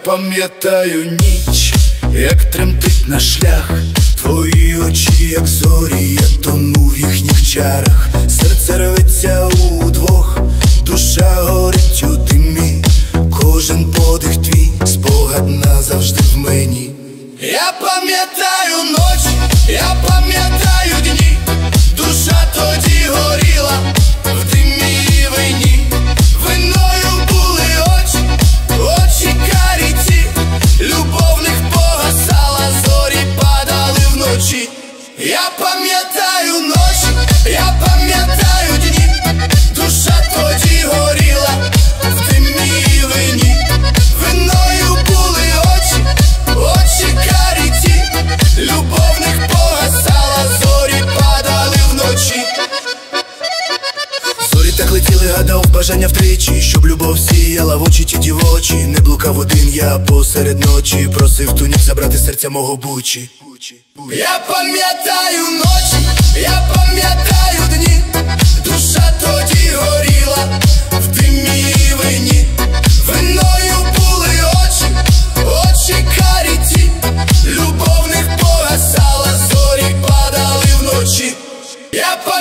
пам'ятаю ніч, як тремтить наш шлях. Твої очі, як зорі, я тону в їхніх чарах. Серце рветься удвох, душа горить у димі. Кожен подих твій, спогад назавжди в мені. Я пам'ятаю ночі, я пам'ятаю дні. Душа тоді горіла в димі і вині. Виною були очі, очі карі ті. Любов в них погасала, зорі падали вночі. Я пам'ятаю ночі, я пам'ятаю дні. Душа тоді горіла в димі і вині. Виною були очі, очі карі ті. Любов в них погасала, зорі падали вночі. Зорі так летіли, гадав бажання втричі, щоб любов сіяла в очі ті дівочі. Не блукав один я посеред ночі, просив ту ніч забрати серця мого Бучі. Я пам'ятаю ночі, я пам'ятаю дні. Душа тоді горіла в димі і вині. Виною були очі, очі карі ті. Любов в них погасала, зорі падали вночі. Я